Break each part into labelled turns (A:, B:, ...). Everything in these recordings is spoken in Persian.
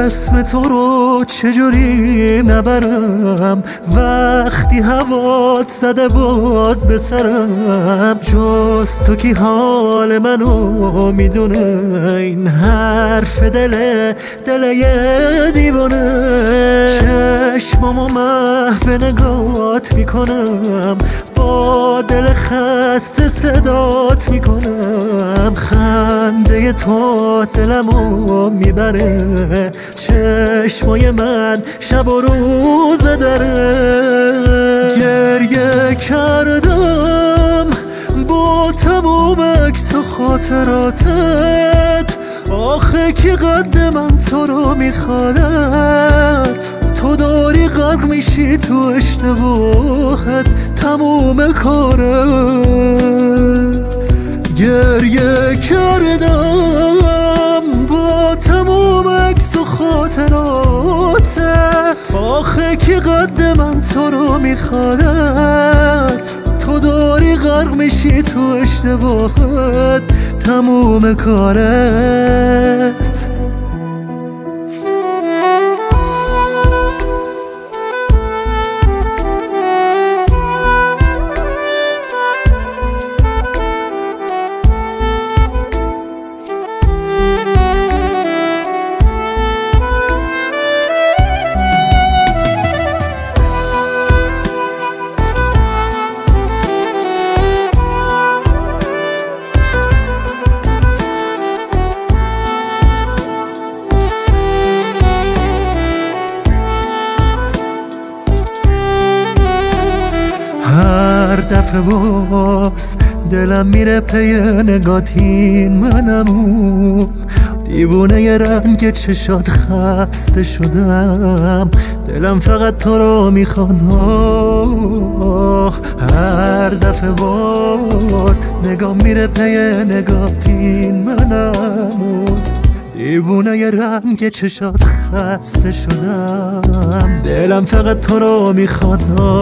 A: اسم تو رو چجوری نبرم وقتی هوات زده باز به سرم؟ جز تو کی حال منو میدونه؟ این حرف دل یه دیوانه. چشمامو محو نگات میکنم، با دل خسته صدات میکنم. خنده تو دلمو میبره، چشمای من شب و روز بدره. گریه کردم با تموم عکس و خاطراتت، آخه کی قد من تو رو میخوادت؟ تو داری غرق میشی تو اشتباهت، تموم کارت. گریه کردم با تموم عکس و خاطراتت، آخه کی قد من تو رو میخوادت؟ تو داری غرق میشی تو اشتباهت، تموم کارت. هر دفعه باز دلم میره پی نگات، این منم دیوونه ی رنگ چشات خسته شدم، دلم فقط تو رو میخواد. هر دفعه باز نگام میره پی نگات، این منم دیوونه ی رنگ چشات خسته شدم، دلم فقط تو رو میخواد.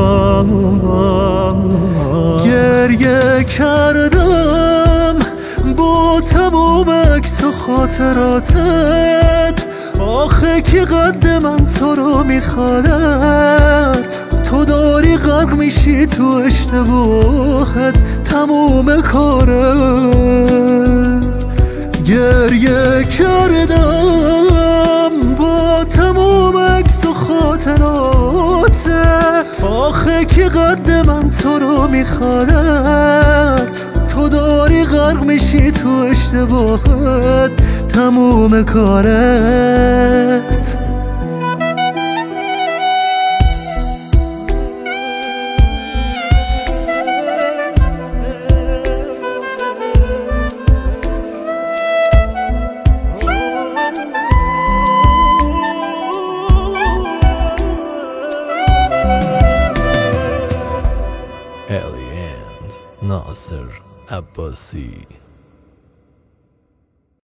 A: گریه کردم با تموم عکس و خاطراتت، آخه کی قد من تو رو میخوادت؟ تو داری غرق میشی تو اشتباهت، تموم کارت. گریه کردم با تموم عکس و خاطراتت، آخه کی قد من تو رو میخوادت؟ تو داری غرق میشی تو اشتباهت، تموم کارت.
B: Aliens ناصر عباسی.